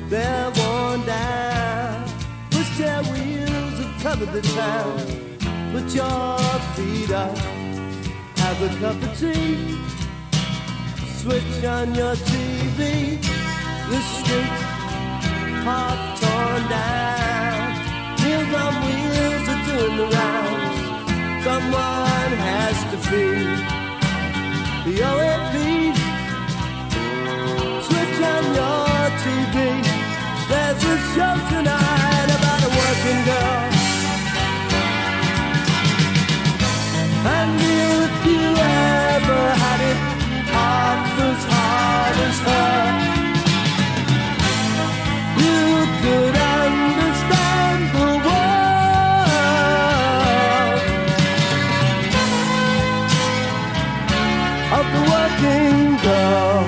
they're worn down. Pushchair wheels have covered the town. Put your feet up, have a cup of tea. Switch on your TV. The streets half torn down. Meals on wheels are doing the rounds. Someone has to feed the OAPs. Switch on your TV. There's a show tonight about a working girl. And if you ever had it half as hard as her, you could understand the world of the working girl.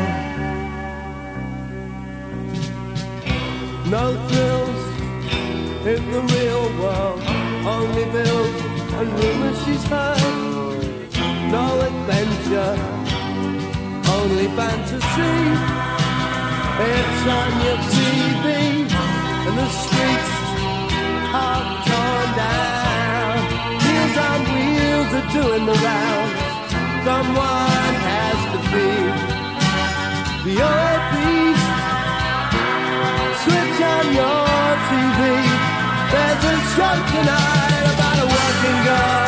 No thrills in the real world, only bills and rumors she's heard. No adventure, only fantasy. It's on your TV and the streets half torn down. Wheels on wheels are doing the rounds. Someone has to feed the OAPs. Switch on your TV. There's a show tonight about a working girl.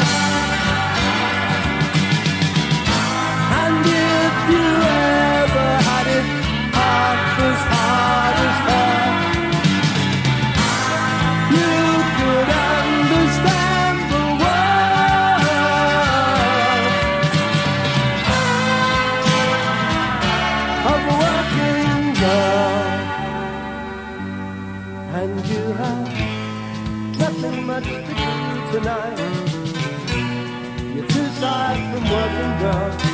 And if you ever had it half as hard as her, you could understand the world of a working girl. And you have nothing much to do tonight. You're too tired from working, girl.